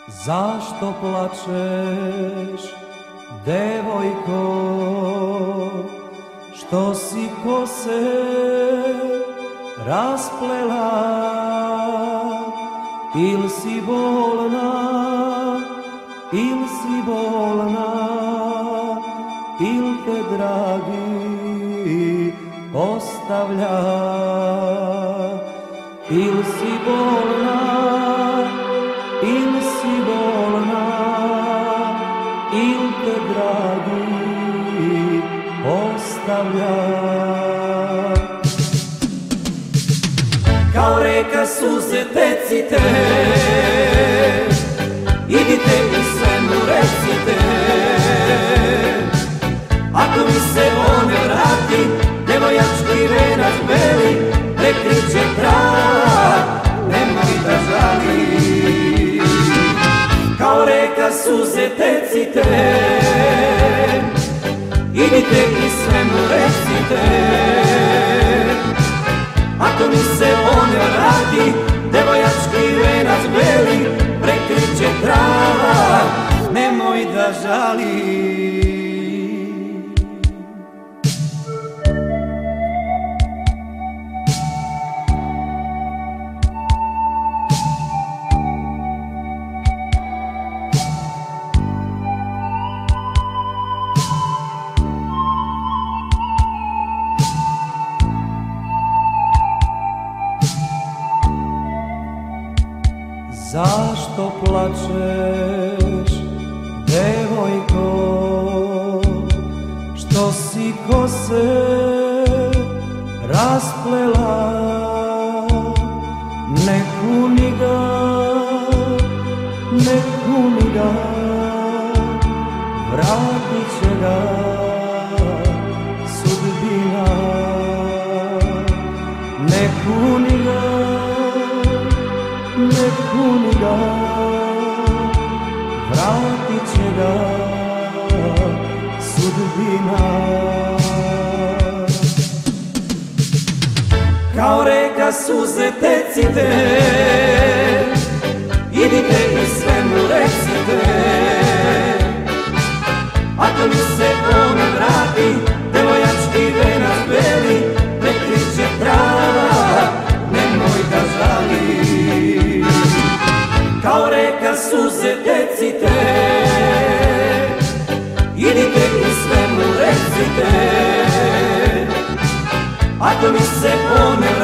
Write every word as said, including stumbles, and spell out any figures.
Zašto plačeš, devojko, što si kose rasplela? Il si bolna, il si bolna, il te dragi ostavlja. Il si bolna, il si bolna, il te dragi ostavlja. Kao reka suze tecite, idite i sve mu recite. Ako mi se on vrati, devojački venac beli, prekriće trava, nemoj da žali. Kao reka suze tecite, idite i sve mu recite. Ako mi se on vrati, devojački venac beli, prekriće trava, nemoj da žali. Zašto plačeš, devojko, što si kose rasplela? Ne kuni ga, ne kuni ga, vratit će ga sudbina. Ne kuni ga, ne kuni ga, vratit će ga sudbina. Kao reka suze tecite, idite i sve mu recite. Ako mi se on vrati, devojački venac beli, prekriće trava, nemoj da žali. Kao reka suze tecite, idite i sve mu recite. Ako mi se on